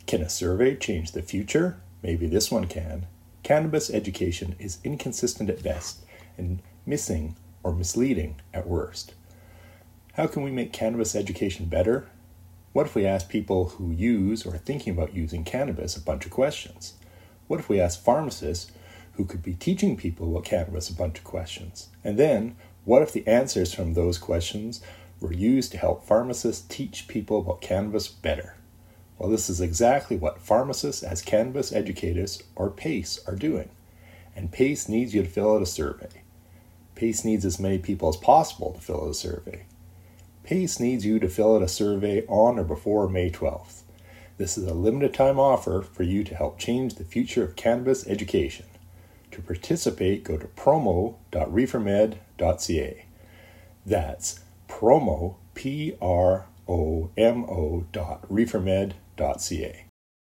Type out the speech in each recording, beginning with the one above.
Can a survey change the future? Maybe this one can. Cannabis education is inconsistent at best and missing or misleading at worst. How can we make cannabis education better? What if we ask people who use or are thinking about using cannabis a bunch of questions? What if we ask pharmacists who could be teaching people about cannabis a bunch of questions? And then, what if the answers from those questions were used to help pharmacists teach people about cannabis better? Well, this is exactly what pharmacists as cannabis educators, or PACE, are doing. And PACE needs you to fill out a survey. PACE needs as many people as possible to fill out a survey. PACE needs you to fill out a survey on or before May 12th. This is a limited time offer for you to help change the future of cannabis education. To participate, go to promo.reefermed.ca. That's promo, promo.reefermed.ca.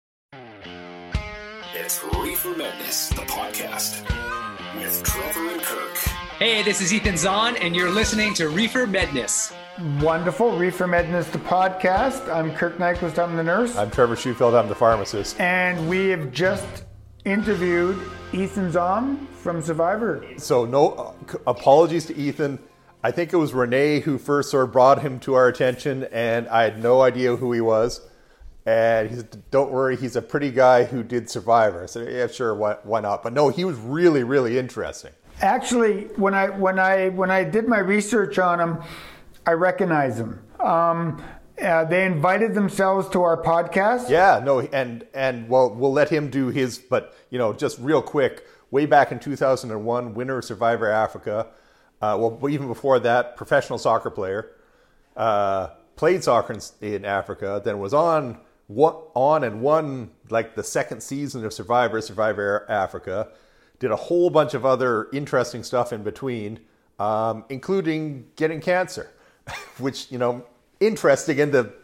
It's Reefer Madness, the podcast, with Trevor and Kirk. Hey, this is Ethan Zahn, and you're listening to Reefer Madness. Wonderful. Reefer Madness, the podcast. I'm Kirk Nyquist, I'm the nurse. I'm Trevor Shufeld, I'm the pharmacist. And we have just interviewed Ethan Zahn from Survivor. So no apologies to Ethan. I think it was Renee who first sort of brought him to our attention, and I had no idea who he was. And he said, don't worry, he's a pretty guy who did Survivor. I said, yeah, sure, why not? But no, he was really, really interesting. Actually, when I did my research on him, I recognize him. They invited themselves to our podcast. Yeah, no, and well, we'll let him do his, but, you know, just real quick, way back in 2001, winner of Survivor Africa, well, even before that, professional soccer player, played soccer in Africa, then was on and won like the second season of Survivor Africa, did a whole bunch of other interesting stuff in between, including getting cancer, which, you know, interesting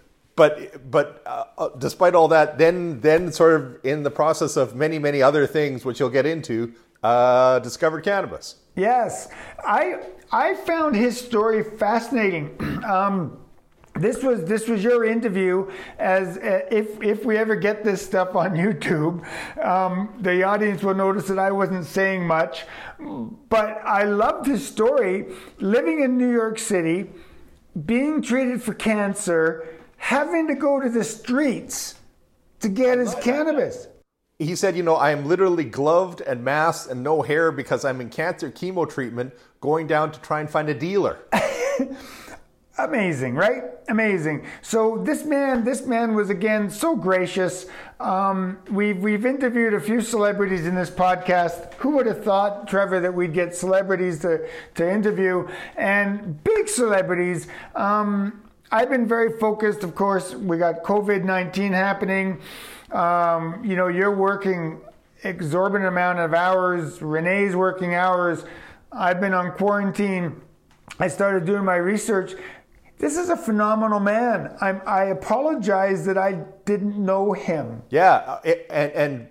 but despite all that, then sort of in the process of many other things, which you'll get into, discovered cannabis. Yes, I found his story fascinating. This was your interview. As if we ever get this stuff on YouTube, the audience will notice that I wasn't saying much, but I loved his story. Living in New York City, being treated for cancer, having to go to the streets to get his cannabis. He said, you know, I am literally gloved and masked and no hair because I'm in cancer chemo treatment, going down to try and find a dealer. Amazing, right? Amazing. So this man was, again, so gracious. We've interviewed a few celebrities in this podcast. Who would have thought, Trevor, that we'd get celebrities to interview, and big celebrities. I've been very focused, of course. We got COVID-19 happening. You know, you're working exorbitant amount of hours. Renee's working hours. I've been on quarantine. I started doing my research. This is a phenomenal man. I apologize that I didn't know him. Yeah, and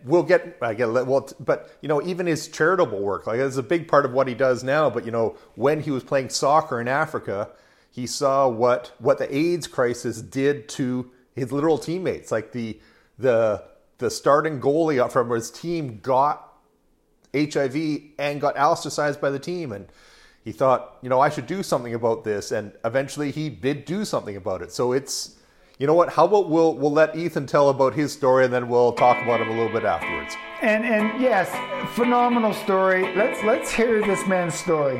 but you know, even his charitable work, like, it's a big part of what he does now. But, you know, when he was playing soccer in Africa, he saw what the AIDS crisis did to his literal teammates. Like the starting goalie from his team got HIV and got ostracized by the team, and he thought, you know, I should do something about this, and eventually he did do something about it. So it's, you know what? How about we'll let Ethan tell about his story, and then we'll talk about him a little bit afterwards. And yes, phenomenal story. Let's hear this man's story.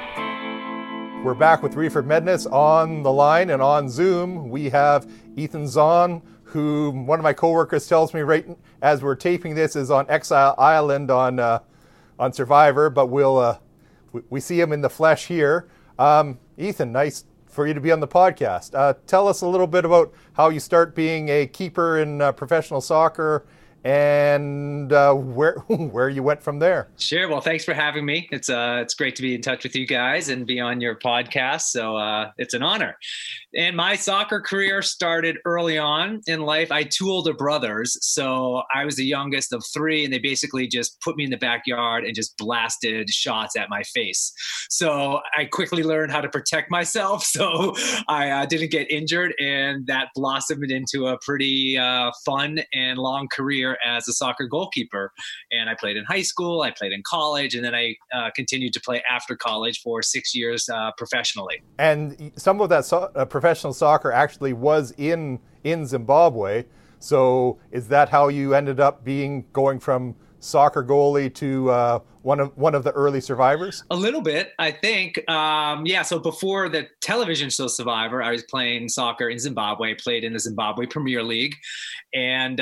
We're back with Reefer Madness on the line, and on Zoom we have Ethan Zahn, who one of my coworkers tells me right as we're taping this is on Exile Island on Survivor, but we see him in the flesh here. Ethan, nice for you to be on the podcast. Tell us a little bit about how you start being a keeper in professional soccer and where you went from there. Sure. Well, thanks for having me. It's great to be in touch with you guys and be on your podcast. So it's an honor. And my soccer career started early on in life. I had two older brothers, so I was the youngest of three, and they basically just put me in the backyard and just blasted shots at my face. So I quickly learned how to protect myself, so I didn't get injured, and that blossomed into a pretty fun and long career as a soccer goalkeeper. And I played in high school, I played in college, and then I continued to play after college for 6 years professionally. And some of that professional soccer actually was in Zimbabwe. So is that how you ended up going from soccer goalie to one of the early survivors? A little bit, I think. So before the television show Survivor, I was playing soccer in Zimbabwe, played in the Zimbabwe Premier League. And,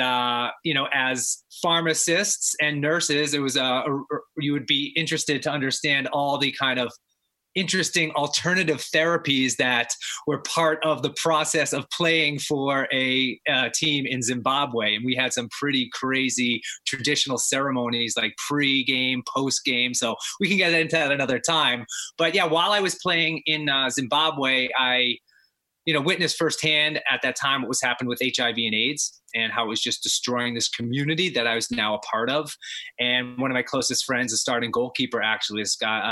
as pharmacists and nurses, it was you would be interested to understand all the kind of interesting alternative therapies that were part of the process of playing for a team in Zimbabwe. And we had some pretty crazy traditional ceremonies like pre-game, post-game. So we can get into that another time. But yeah, while I was playing in Zimbabwe, I witnessed firsthand at that time what was happening with HIV and AIDS and how it was just destroying this community that I was now a part of. And one of my closest friends, a starting goalkeeper, actually,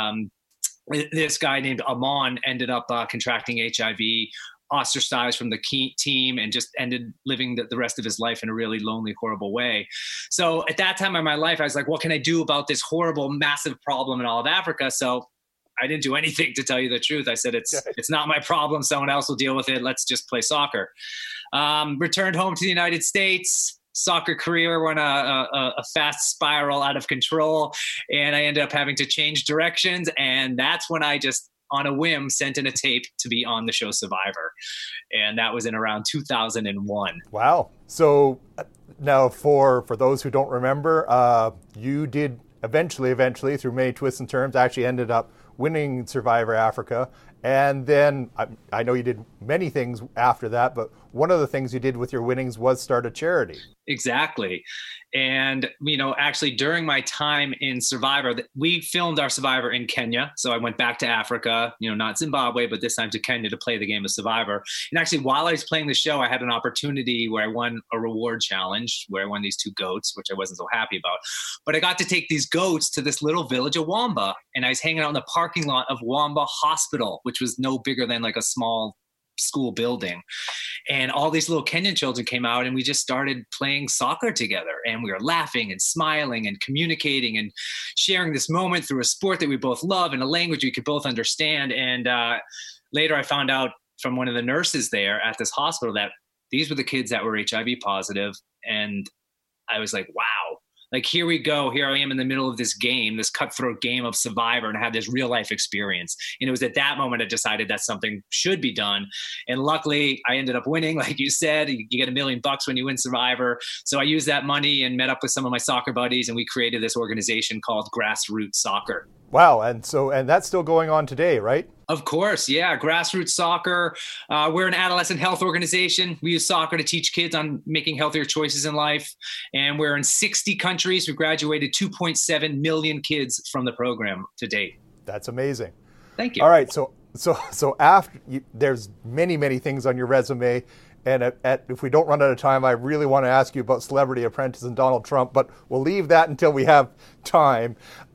this guy named Amon, ended up contracting HIV, ostracized from the team, and just ended living the rest of his life in a really lonely, horrible way. So at that time in my life, I was like, what can I do about this horrible, massive problem in all of Africa? So I didn't do anything, to tell you the truth. I said, it's not my problem. Someone else will deal with it. Let's just play soccer. Returned home to the United States. Soccer career went a fast spiral out of control, and I ended up having to change directions. And that's when I just, on a whim, sent in a tape to be on the show Survivor. And that was in around 2001. Wow. So now for those who don't remember, you did eventually through many twists and turns, actually ended up winning Survivor Africa. And then I know you did many things after that, but one of the things you did with your winnings was start a charity. Exactly. And, actually during my time in Survivor, we filmed our Survivor in Kenya. So I went back to Africa, not Zimbabwe, but this time to Kenya to play the game of Survivor. And actually, while I was playing the show, I had an opportunity where I won a reward challenge where I won these 2 goats, which I wasn't so happy about. But I got to take these goats to this little village of Wamba. And I was hanging out in the parking lot of Wamba Hospital, which was no bigger than like a small school building. And all these little Kenyan children came out, and we just started playing soccer together, and we were laughing and smiling and communicating and sharing this moment through a sport that we both love and a language we could both understand. And later I found out from one of the nurses there at this hospital that these were the kids that were HIV positive. And I was like, wow. Like, here we go. Here I am in the middle of this game, this cutthroat game of Survivor, and I had this real life experience. And it was at that moment I decided that something should be done. And luckily, I ended up winning. Like you said, you get $1 million when you win Survivor. So I used that money and met up with some of my soccer buddies, and we created this organization called Grassroots Soccer. Wow. And that's still going on today, right? Of course. Yeah. Grassroots Soccer. We're an adolescent health organization. We use soccer to teach kids on making healthier choices in life. And we're in 60 countries. We graduated 2.7 million kids from the program to date. That's amazing. Thank you. All right. So after there's many things on your resume. And if we don't run out of time, I really want to ask you about Celebrity Apprentice and Donald Trump, but we'll leave that until we have time.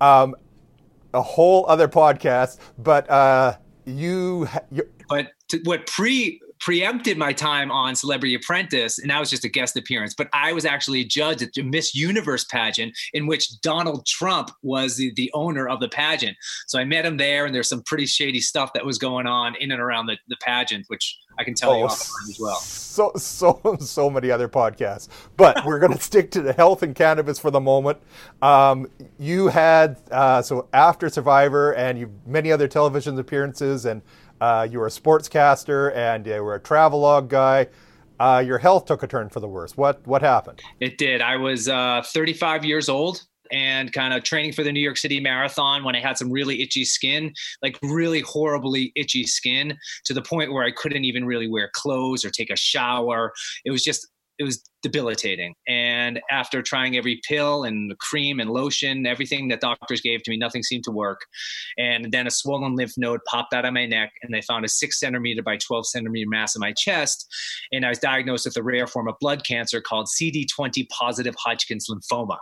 A whole other podcast, but what preempted my time on Celebrity Apprentice, and that was just a guest appearance, but I was actually a judge at the Miss Universe pageant in which Donald Trump was the owner of the pageant. So I met him there, and there's some pretty shady stuff that was going on in and around the pageant, which I can tell you offline as well. So many other podcasts, but we're going to stick to the health and cannabis for the moment. You had, so after Survivor and many other television appearances, and you were a sportscaster and you were a travelogue guy. Your health took a turn for the worse. What happened? It did. I was 35 years old and kind of training for the New York City Marathon when I had some really itchy skin, like really horribly itchy skin, to the point where I couldn't even really wear clothes or take a shower. It was just it was debilitating. And after trying every pill and cream and lotion, everything that doctors gave to me, nothing seemed to work. And then a swollen lymph node popped out of my neck, and they found a 6 centimeter by 12 centimeter mass in my chest. And I was diagnosed with a rare form of blood cancer called CD20 positive Hodgkin's lymphoma.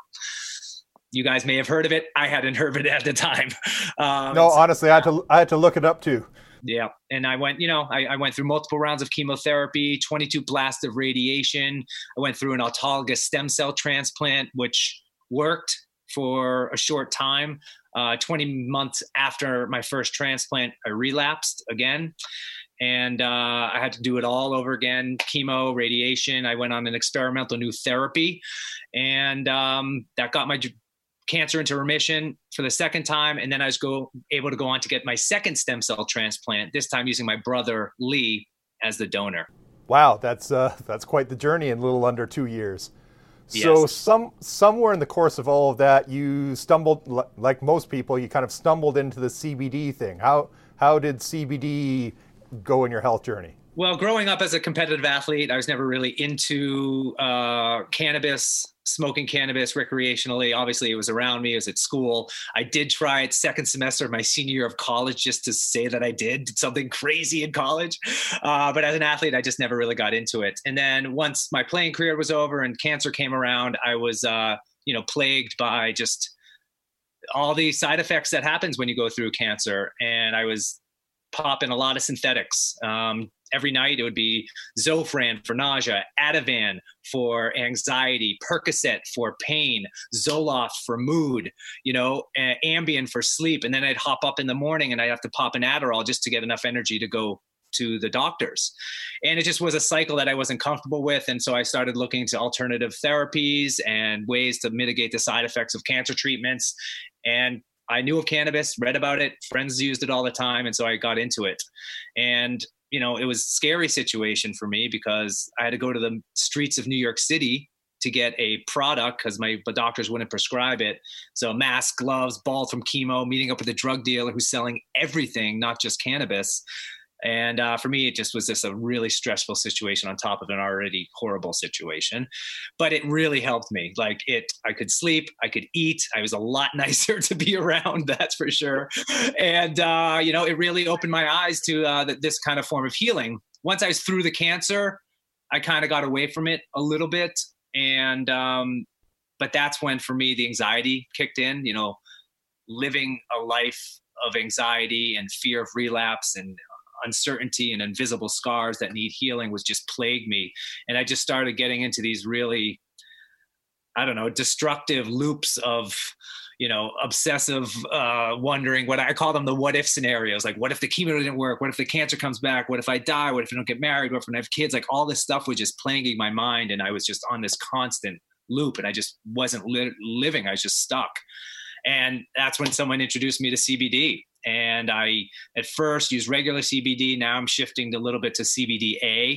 You guys may have heard of it. I hadn't heard of it at the time. No, honestly, I had to look it up too. Yeah. And I went, I went through multiple rounds of chemotherapy, 22 blasts of radiation. I went through an autologous stem cell transplant, which worked for a short time. 20 months after my first transplant, I relapsed again. And I had to do it all over again, chemo, radiation. I went on an experimental new therapy, and that got my cancer into remission for the second time. And then I was able to go on to get my second stem cell transplant, this time using my brother, Lee, as the donor. Wow, that's quite the journey in a little under 2 years. Yes. So somewhere in the course of all of that, you stumbled, like most people, you kind of stumbled into the CBD thing. How did CBD go in your health journey? Well, growing up as a competitive athlete, I was never really into cannabis, smoking cannabis recreationally. Obviously, it was around me. It was at school. I did try it second semester of my senior year of college just to say that I did something crazy in college. But as an athlete, I just never really got into it. And then once my playing career was over and cancer came around, I was, plagued by just all the side effects that happens when you go through cancer. And I was popping a lot of synthetics. Every night it would be Zofran for nausea, Ativan for anxiety, Percocet for pain, Zoloft for mood, Ambien for sleep. And then I'd hop up in the morning and I'd have to pop an Adderall just to get enough energy to go to the doctors. And it just was a cycle that I wasn't comfortable with. And so I started looking into alternative therapies and ways to mitigate the side effects of cancer treatments. And I knew of cannabis, read about it, friends used it all the time. And so I got into it. And it was a scary situation for me because I had to go to the streets of New York City to get a product because my doctors wouldn't prescribe it. So mask, gloves, balls from chemo, meeting up with a drug dealer who's selling everything, not just cannabis. And for me, it just was a really stressful situation on top of an already horrible situation. But it really helped me. I could sleep, I could eat. I was a lot nicer to be around, that's for sure. And, it really opened my eyes to this kind of form of healing. Once I was through the cancer, I kind of got away from it a little bit. And, but that's when, for me, the anxiety kicked in, living a life of anxiety and fear of relapse and uncertainty and invisible scars that need healing was just plagued me. And I just started getting into these really, destructive loops of, obsessive wondering. What I call them the what if scenarios. Like, what if the chemo didn't work? What if the cancer comes back? What if I die? What if I don't get married? What if I don't have kids? Like, all this stuff was just plaguing my mind. And I was just on this constant loop and I just wasn't living. I was just stuck. And that's when someone introduced me to CBD. And I, at first, used regular CBD. Now I'm shifting a little bit to CBDA.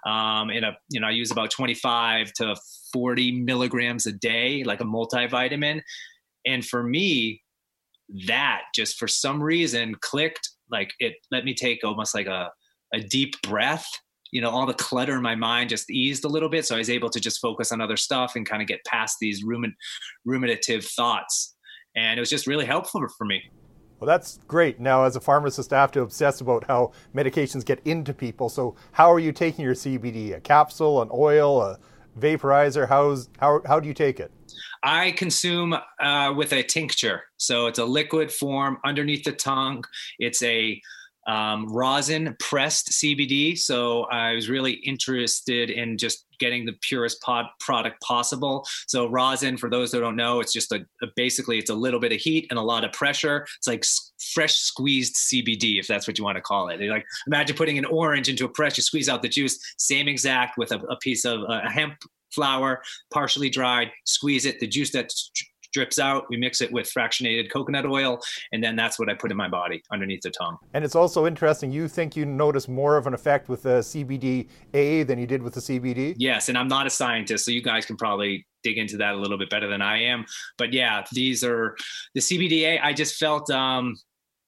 I use about 25 to 40 milligrams a day, like a multivitamin. And for me, that just for some reason clicked. Like, it let me take almost like a deep breath. All the clutter in my mind just eased a little bit. So I was able to just focus on other stuff and kind of get past these ruminative thoughts. And it was just really helpful for me. Well, that's great. Now, as a pharmacist, I have to obsess about how medications get into people. So how are you taking your CBD? A capsule, an oil, a vaporizer? How do you take it? I consume with a tincture. So it's a liquid form underneath the tongue. It's a rosin pressed CBD. So I was really interested in just getting the purest product possible. So rosin, for those that don't know, it's just basically it's a little bit of heat and a lot of pressure. It's like fresh squeezed CBD, if that's what you want to call it. Like, imagine putting an orange into a press, you squeeze out the juice, same exact with a piece of hemp flower, partially dried, squeeze it, the juice that drips out, we mix it with fractionated coconut oil, and then that's what I put in my body underneath the tongue. And it's also interesting, you think you notice more of an effect with the CBDA than you did with the CBD? Yes, and I'm not a scientist, so you guys can probably dig into that a little bit better than I am. But yeah, these are the CBDA. I just felt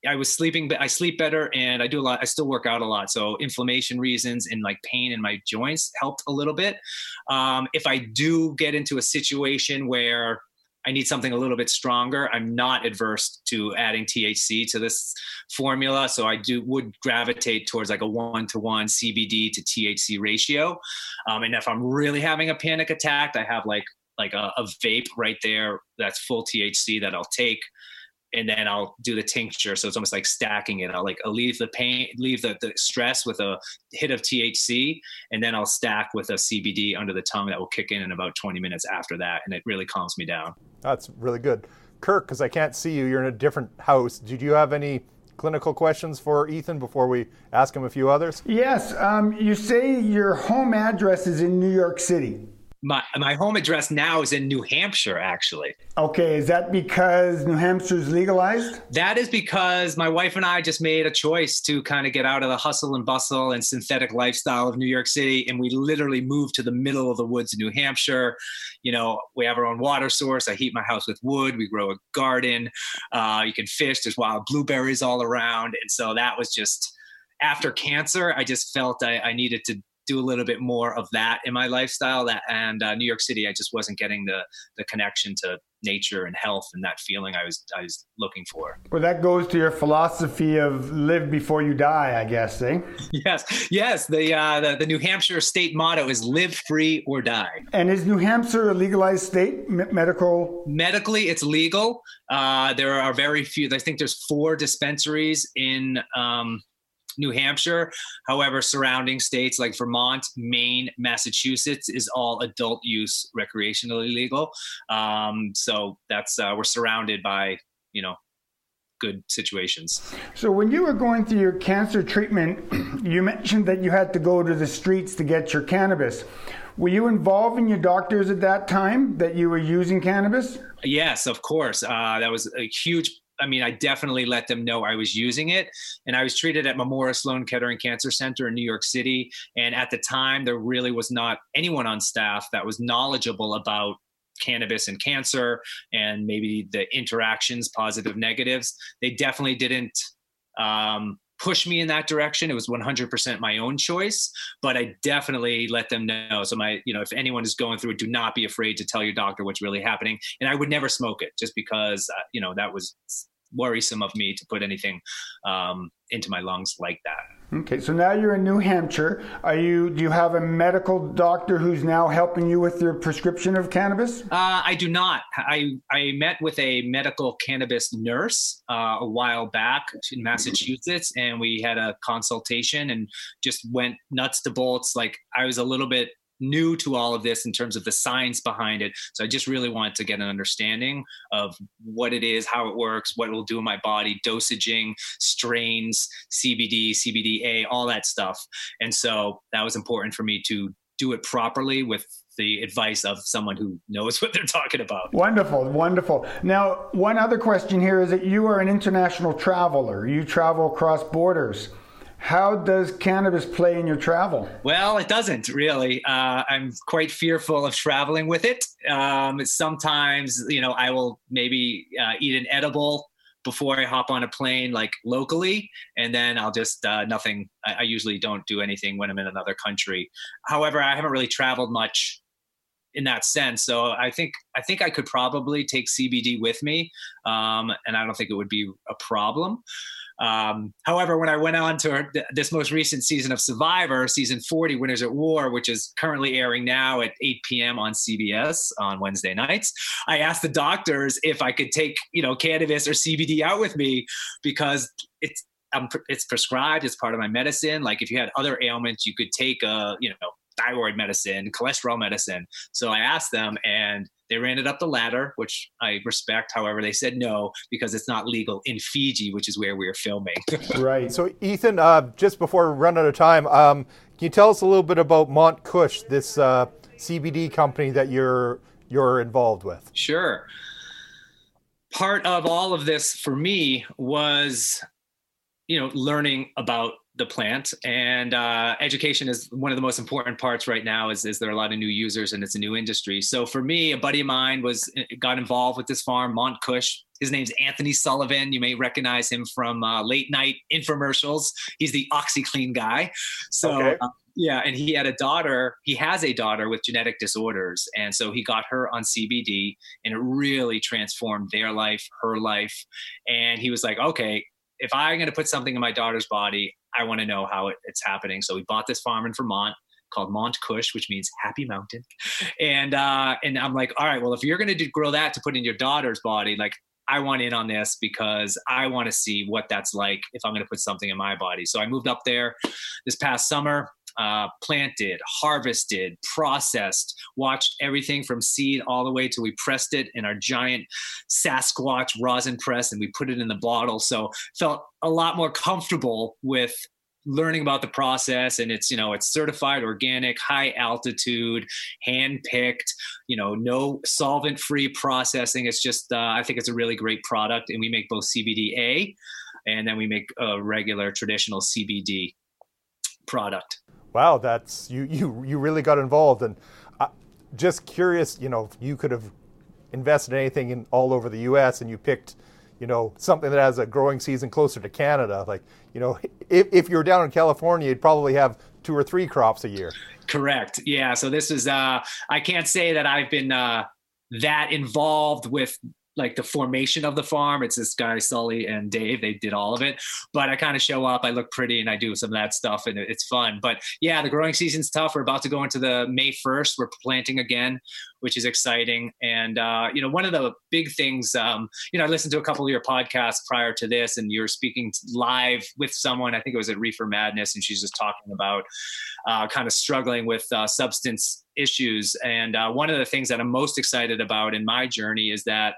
I was sleeping, but I sleep better and I do a lot. I still work out a lot. So inflammation reasons and like pain in my joints helped a little bit. If I do get into a situation where I need something a little bit stronger, I'm not adverse to adding THC to this formula. So I would gravitate towards like a 1-to-1 CBD to THC ratio. And if I'm really having a panic attack, I have like a vape right there that's full THC that I'll take. And then I'll do the tincture. So it's almost like stacking it. I'll leave the pain, leave the stress with a hit of THC, and then I'll stack with a CBD under the tongue that will kick in about 20 minutes after that. And it really calms me down. That's really good. Kirk, because I can't see you, you're in a different house. Did you have any clinical questions for Ethan before we ask him a few others? Yes. You say your home address is in New York City. My home address now is in New Hampshire, actually. Okay, is that because New Hampshire is legalized? That is because my wife and I just made a choice to kind of get out of the hustle and bustle and synthetic lifestyle of New York City, and we literally moved to the middle of the woods in New Hampshire. You know, we have our own water source. I heat my house with wood. We grow a garden. You can fish. There's wild blueberries all around. And so that was just, after cancer, I just felt I needed to do a little bit more of that in my lifestyle. And New York City, I just wasn't getting the connection to nature and health and that feeling I was looking for. Well, that goes to your philosophy of live before you die, I guess, eh? Yes. The New Hampshire state motto is live free or die. And is New Hampshire a legalized state, Medically, it's legal. There are very few. I think there's 4 dispensaries in New Hampshire. However, surrounding states like Vermont, Maine, Massachusetts is all adult use recreationally legal. So that's we're surrounded by, good situations. So when you were going through your cancer treatment, you mentioned that you had to go to the streets to get your cannabis. Were you involving your doctors at that time that you were using cannabis? Yes, of course. That was a huge I definitely let them know I was using it, and I was treated at Memorial Sloan Kettering Cancer Center in New York City. And at the time, there really was not anyone on staff that was knowledgeable about cannabis and cancer and maybe the interactions, positive, negatives. They definitely didn't push me in that direction. It was 100% my own choice, but I definitely let them know. So if anyone is going through it, do not be afraid to tell your doctor what's really happening. And I would never smoke it just because, that was worrisome of me to put anything into my lungs like that. Okay, so now you're in New Hampshire. Do you have a medical doctor who's now helping you with your prescription of cannabis? I do not. I met with a medical cannabis nurse a while back in Massachusetts, and we had a consultation and just went nuts to bolts. Like, I was a little bit new to all of this in terms of the science behind it. So I just really wanted to get an understanding of what it is, how it works, what it will do in my body, dosaging, strains, CBD, CBDA, all that stuff. And so that was important for me to do it properly with the advice of someone who knows what they're talking about. Wonderful, wonderful. Now, one other question here is that you are an international traveler. You travel across borders. How does cannabis play in your travel? Well, it doesn't really. I'm quite fearful of traveling with it. Sometimes, I will maybe eat an edible before I hop on a plane, like locally, and then I'll just nothing. I usually don't do anything when I'm in another country. However, I haven't really traveled much in that sense. So I think I could probably take CBD with me, and I don't think it would be a problem. However, when I went on to this most recent season of Survivor, season 40, Winners at War, which is currently airing now at 8 p.m. on CBS on Wednesday nights, I asked the doctors if I could take, cannabis or CBD out with me because it's prescribed. It's part of my medicine. Like, if you had other ailments, you could take thyroid medicine, cholesterol medicine. So I asked them, and they ran it up the ladder, which I respect. However, they said no, because it's not legal in Fiji, which is where we're filming. Right. So Ethan, just before we run out of time, can you tell us a little bit about Mont Kush, this CBD company that you're involved with? Sure. Part of all of this for me was, learning about the plant, and education is one of the most important parts right now. Is there are a lot of new users, and it's a new industry. So for me, a buddy of mine got involved with this farm, Mont Kush. His name's Anthony Sullivan. You may recognize him from late night infomercials. He's the OxyClean guy. So okay. Yeah, and he had a daughter. He has a daughter with genetic disorders, and so he got her on CBD, and it really transformed their life, her life. And he was like, okay, if I'm going to put something in my daughter's body, I want to know how it's happening. So we bought this farm in Vermont called Mont Kush, which means happy mountain. And I'm like, all right, well, if you're going to grow that to put in your daughter's body, like, I want in on this because I want to see what that's like if I'm going to put something in my body. So I moved up there this past summer, planted, harvested, processed, watched everything from seed all the way till we pressed it in our giant Sasquatch rosin press, and we put it in the bottle. So felt a lot more comfortable with learning about the process. And it's certified organic, high altitude, hand picked, no solvent free processing. It's just, I think it's a really great product. And we make both CBDA, and then we make a regular traditional CBD product. Wow, that's you really got involved. And just curious, you could have invested in anything in all over the US, and you picked something that has a growing season closer to Canada. Like, if you're down in California, you'd probably have 2 or 3 crops a year. Correct. Yeah. So this is, I can't say that I've been that involved with like the formation of the farm. It's this guy, Sully and Dave, they did all of it, but I kind of show up, I look pretty, and I do some of that stuff, and it's fun. But yeah, the growing season's tough. We're about to go into the May 1st. We're planting again, which is exciting. And, one of the big things, I listened to a couple of your podcasts prior to this, and you're speaking live with someone, I think it was at Reefer Madness, and she's just talking about kind of struggling with substance issues. And one of the things that I'm most excited about in my journey is that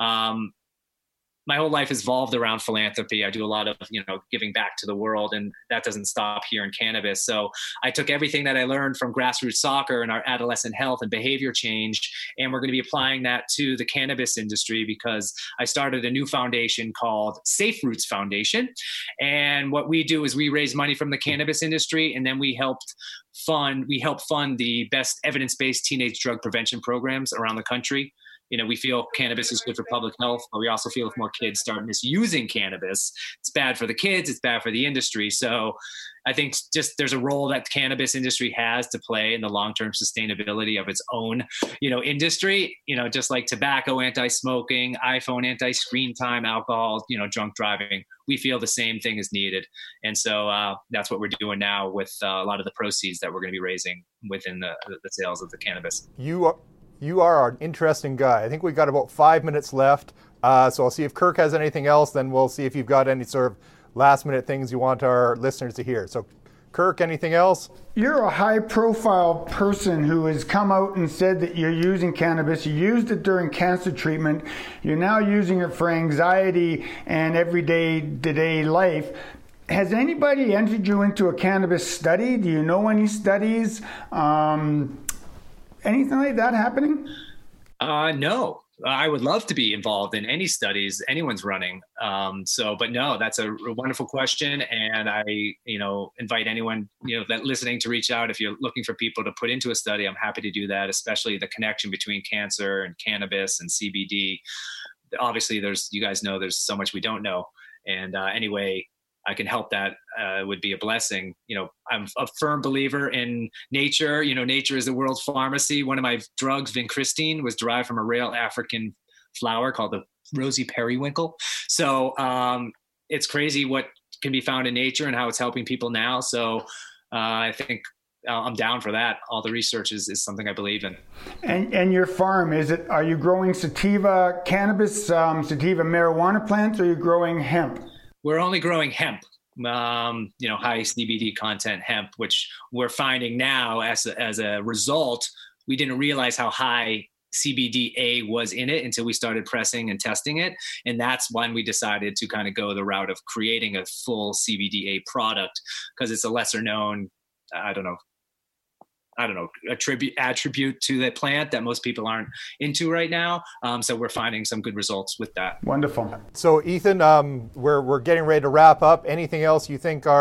my whole life has evolved around philanthropy. I do a lot of, giving back to the world, and that doesn't stop here in cannabis. So I took everything that I learned from grassroots soccer and our adolescent health and behavior change, and we're going to be applying that to the cannabis industry, because I started a new foundation called Safe Roots Foundation. And what we do is we raise money from the cannabis industry, and then we help fund the best evidence-based teenage drug prevention programs around the country. We feel cannabis is good for public health, but we also feel if more kids start misusing cannabis, it's bad for the kids, it's bad for the industry. So I think just there's a role that the cannabis industry has to play in the long-term sustainability of its own, industry, just like tobacco, anti-smoking, iPhone, anti-screen time, alcohol, drunk driving. We feel the same thing is needed. And so that's what we're doing now with a lot of the proceeds that we're going to be raising within the sales of the cannabis. You are an interesting guy. I think we've got about 5 minutes left. So I'll see if Kirk has anything else. Then we'll see if you've got any sort of last minute things you want our listeners to hear. So Kirk, anything else? You're a high profile person who has come out and said that you're using cannabis. You used it during cancer treatment. You're now using it for anxiety and everyday life. Has anybody entered you into a cannabis study? Do you know any studies? Anything like that happening? No, I would love to be involved in any studies anyone's running. But no, that's a wonderful question. And I, invite anyone, that listening to reach out. If you're looking for people to put into a study, I'm happy to do that, especially the connection between cancer and cannabis and CBD. Obviously you guys know there's so much we don't know. And anyway, I can help that would be a blessing. I'm a firm believer in nature. Nature is the world's pharmacy. One of my drugs, vincristine, was derived from a rare African flower called the rosy periwinkle. So it's crazy what can be found in nature and how it's helping people now. So I think I'm down for that. All the research is something I believe in. And your farm, are you growing sativa cannabis, sativa marijuana plants, or are you growing hemp? We're only growing hemp, high CBD content hemp, which we're finding now as a result. We didn't realize how high CBDA was in it until we started pressing and testing it. And that's when we decided to kind of go the route of creating a full CBDA product, because it's a lesser known, attribute to the plant that most people aren't into right now. So we're finding some good results with that. Wonderful. So Ethan, we're getting ready to wrap up. Anything else you think our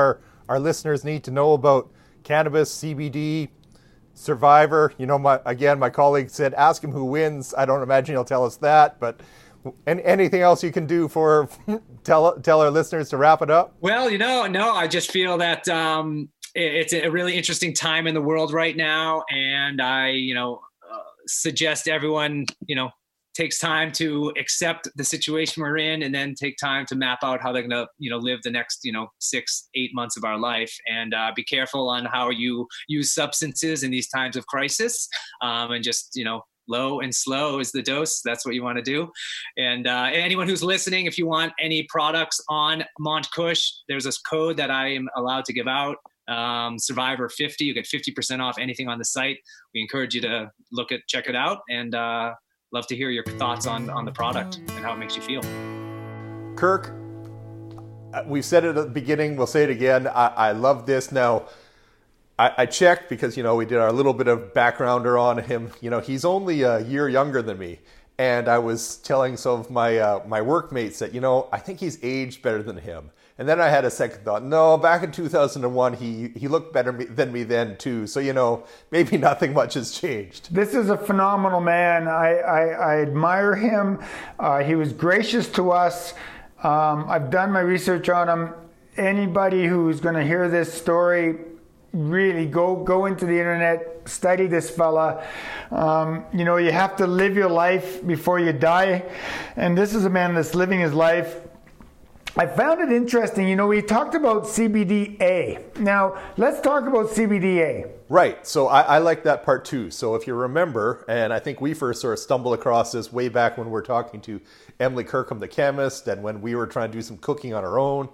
our listeners need to know about cannabis, CBD, Survivor? You know, my colleague said, ask him who wins. I don't imagine he'll tell us that, but anything else you can do for tell our listeners to wrap it up? Well, no, I just feel that it's a really interesting time in the world right now. And I, suggest everyone, takes time to accept the situation we're in, and then take time to map out how they're going to, live the next, 6-8 months of our life, and be careful on how you use substances in these times of crisis, and just, low and slow is the dose. That's what you want to do. And anyone who's listening, if you want any products on Mont Kush, there's this code that I am allowed to give out. Survivor 50, you get 50% off anything on the site. We encourage you to check it out, and love to hear your thoughts on the product and how it makes you feel. Kirk, we've said it at the beginning, we'll say it again. I love this. Now, I checked because, we did our little bit of backgrounder on him. He's only a year younger than me. And I was telling some of my workmates that, I think he's aged better than him. And then I had a second thought. No, back in 2001, he looked better than me then too. So, maybe nothing much has changed. This is a phenomenal man. I admire him. He was gracious to us. I've done my research on him. Anybody who's going to hear this story, really go into the internet, study this fella. You have to live your life before you die. And this is a man that's living his life. I found it interesting. We talked about CBDA. Now, let's talk about CBDA. Right. So I like that part too. So if you remember, and I think we first sort of stumbled across this way back when we were talking to Emily Kirkham, the chemist, and when we were trying to do some cooking on our own.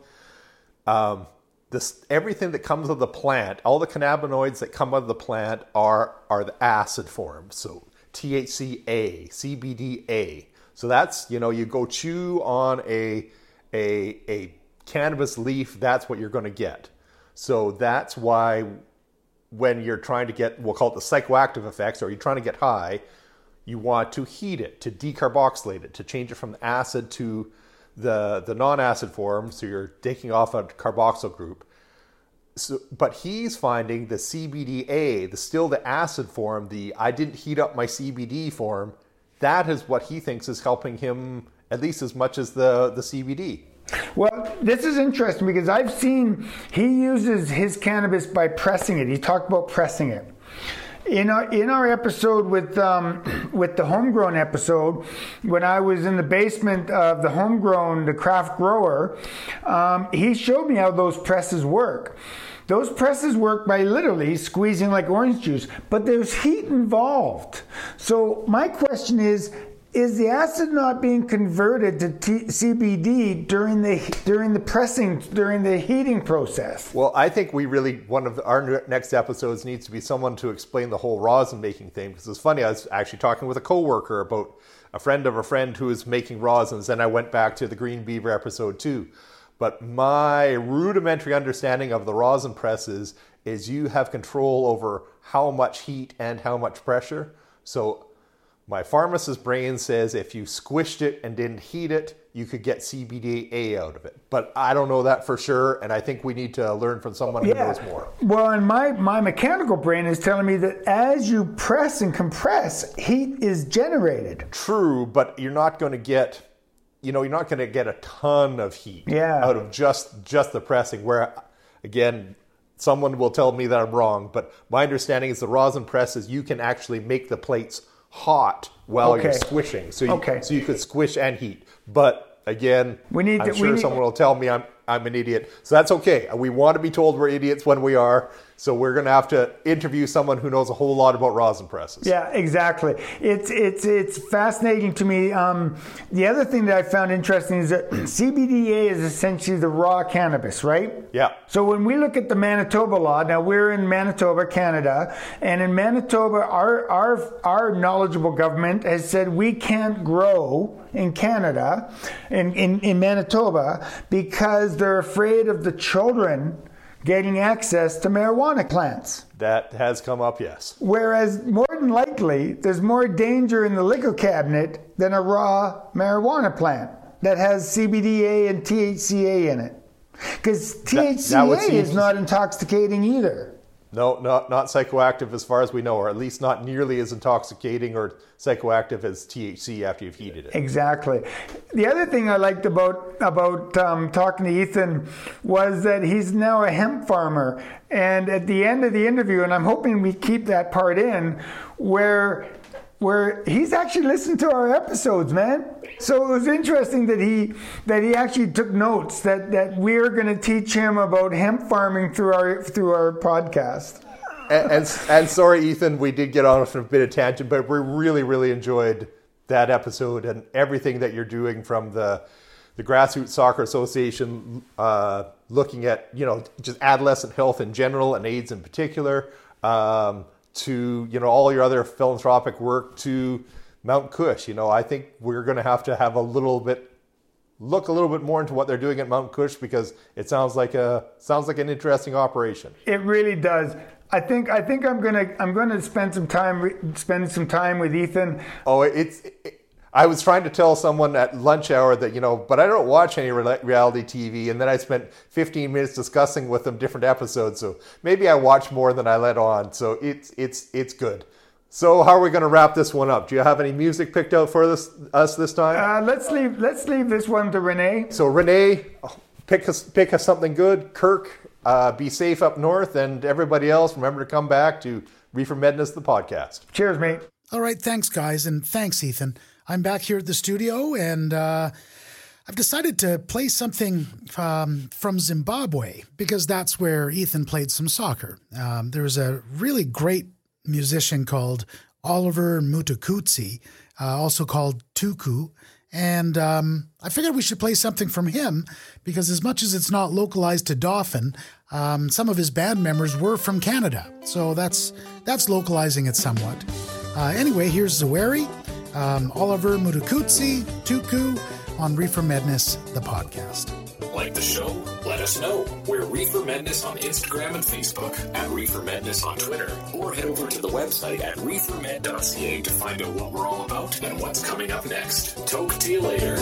Everything that comes out of the plant, all the cannabinoids that come out of the plant are the acid form. So THCA, CBDA. So that's, you go chew on a cannabis leaf, that's what you're going to get. So that's why when you're trying to get, we'll call it the psychoactive effects, or you're trying to get high, you want to heat it, to decarboxylate it, to change it from the acid to the non-acid form, so you're taking off a carboxyl group. So, but he's finding the CBDA, still the acid form, I didn't heat up my CBD form, that is what he thinks is helping him at least as much as the CBD. Well, this is interesting because I've seen he uses his cannabis by pressing it. He talked about pressing it. In our episode with the homegrown episode, when I was in the basement of the craft grower, he showed me how those presses work. Those presses work by literally squeezing like orange juice, but there's heat involved. So my question is the acid not being converted to CBD during the pressing, during the heating process? Well, I think one of our next episodes needs to be someone to explain the whole rosin making thing. Because it's funny, I was actually talking with a coworker about a friend of a friend who is making rosins, and I went back to the Green Beaver episode too. But my rudimentary understanding of the rosin presses is you have control over how much heat and how much pressure. So my pharmacist brain says if you squished it and didn't heat it, you could get CBDA out of it. But I don't know that for sure, and I think we need to learn from someone who knows more. Well, and my mechanical brain is telling me that as you press and compress, heat is generated. True, but you're not going to get, a ton of heat out of just the pressing, where, again, someone will tell me that I'm wrong, but my understanding is the rosin presses, you can actually make the plates hot while you're squishing. So you could squish and heat. But again, I'm sure someone will tell me I'm an idiot. So that's okay. We want to be told we're idiots when we are. So we're going to have to interview someone who knows a whole lot about rosin presses. Yeah, exactly. It's fascinating to me. The other thing that I found interesting is that CBDA is essentially the raw cannabis, right? Yeah. So when we look at the Manitoba law, now we're in Manitoba, Canada, and in Manitoba, our knowledgeable government has said we can't grow in Canada, in Manitoba, because they're afraid of the children getting access to marijuana plants. That has come up, yes. Whereas more than likely, there's more danger in the liquor cabinet than a raw marijuana plant that has CBDA and THCA in it. Because THCA is not intoxicating either. No, not psychoactive as far as we know, or at least not nearly as intoxicating or psychoactive as THC after you've heated it. Exactly. The other thing I liked about talking to Ethan was that he's now a hemp farmer. And at the end of the interview, and I'm hoping we keep that part in, where he's actually listened to our episodes, man. So it was interesting that he actually took notes that we're going to teach him about hemp farming through our podcast. And sorry, Ethan, we did get on a bit of tangent, but we really, really enjoyed that episode and everything that you're doing from the Grassroots Soccer Association, looking at, just adolescent health in general and AIDS in particular, to, all your other philanthropic work, to Mount Kush. I think we're going to have look a little bit more into what they're doing at Mount Kush, because it sounds like an interesting operation. It really does. I think I'm gonna spend some time with Ethan. I was trying to tell someone at lunch hour that, but I don't watch any reality TV. And then I spent 15 minutes discussing with them different episodes. So maybe I watch more than I let on. So it's good. So how are we going to wrap this one up? Do you have any music picked out for us this time? Let's leave this one to Renee. So Renee, pick us something good. Kirk, be safe up north. And everybody else, remember to come back to Reefer Madness, the podcast. Cheers, mate. All right. Thanks, guys. And thanks, Ethan. I'm back here at the studio, and I've decided to play something from Zimbabwe, because that's where Ethan played some soccer. There's a really great musician called Oliver Mutukudzi, also called Tuku, and I figured we should play something from him, because as much as it's not localized to Dauphin, some of his band members were from Canada, so that's localizing it somewhat. Anyway, here's Zaweri. Oliver Mutukudzi, Tuku, on Reefer Madness, the podcast. Like the show? Let us know. We're Reefer Madness on Instagram and Facebook, at Reefer Madness on Twitter, or head over to the website at reefermed.ca to find out what we're all about and what's coming up next. Talk to you later.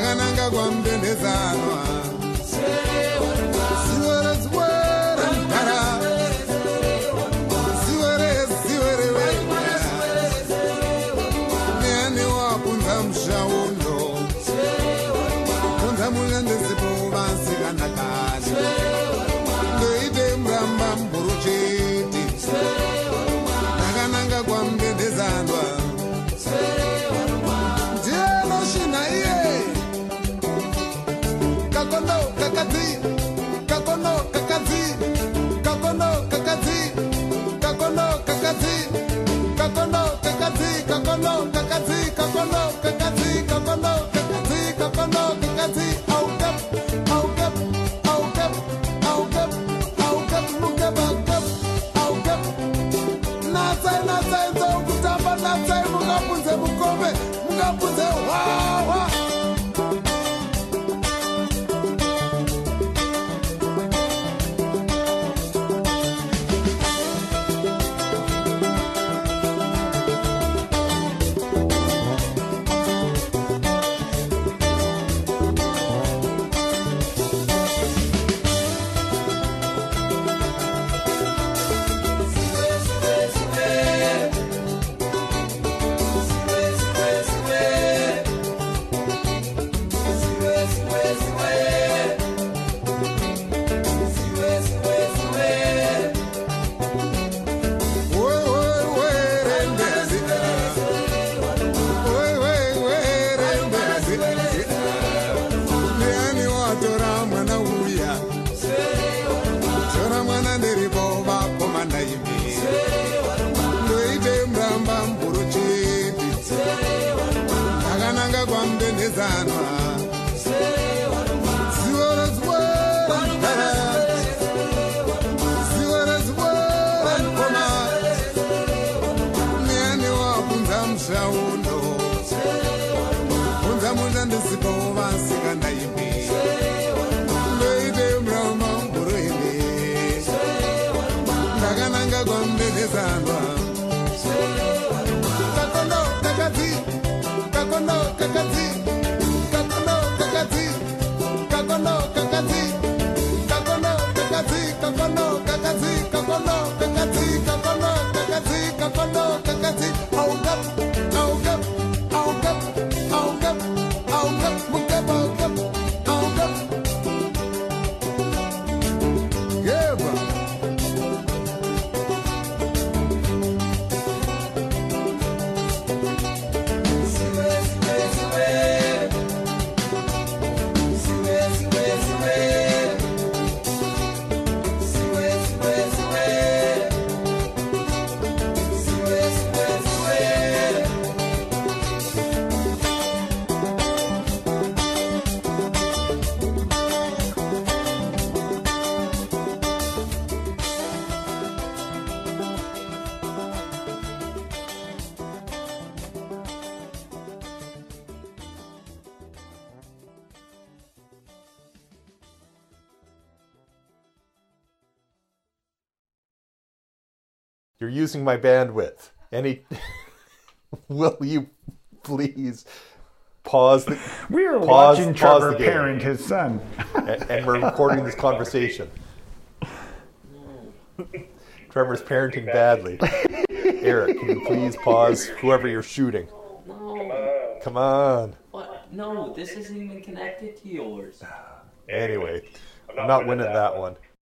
Siwere You're using my bandwidth. Will you please pause the... We are watching Trevor parent his son. And we're recording this conversation. Trevor's parenting badly. Eric, can you please pause whoever you're shooting? No. Come on. What? No, this isn't even connected to yours. Anyway, I'm not winning that one.